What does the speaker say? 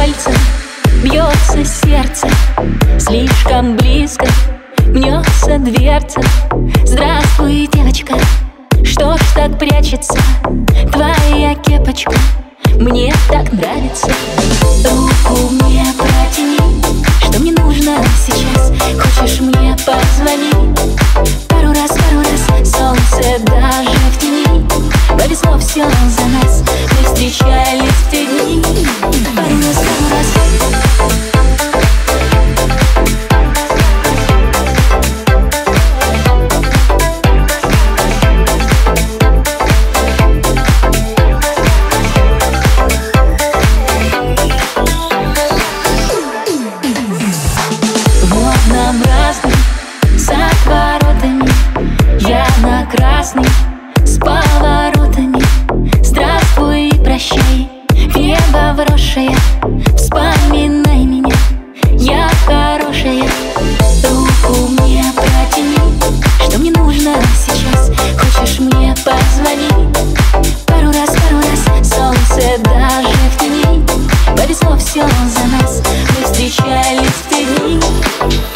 кольца, бьется сердце, слишком близко мнется дверца. Здравствуй, девочка, что ж так прячется твоя кепочка? Мне так нравится. Руку мне протяни, что мне нужно сейчас? Хочешь мне позвони? Пару раз, солнце даже в тени. Повезло все за нас, мы встречались в те дни. Пару раз. Нам разным, с отворотами, я на красный, с поворотами. Здравствуй и прощай, небо вросшее, вспоминай меня, я хорошая. Руку мне протяни, что мне нужно сейчас? Хочешь мне позвони? Пару раз, солнце даже в тени. Повезло все за нас, мы встречались в те дни.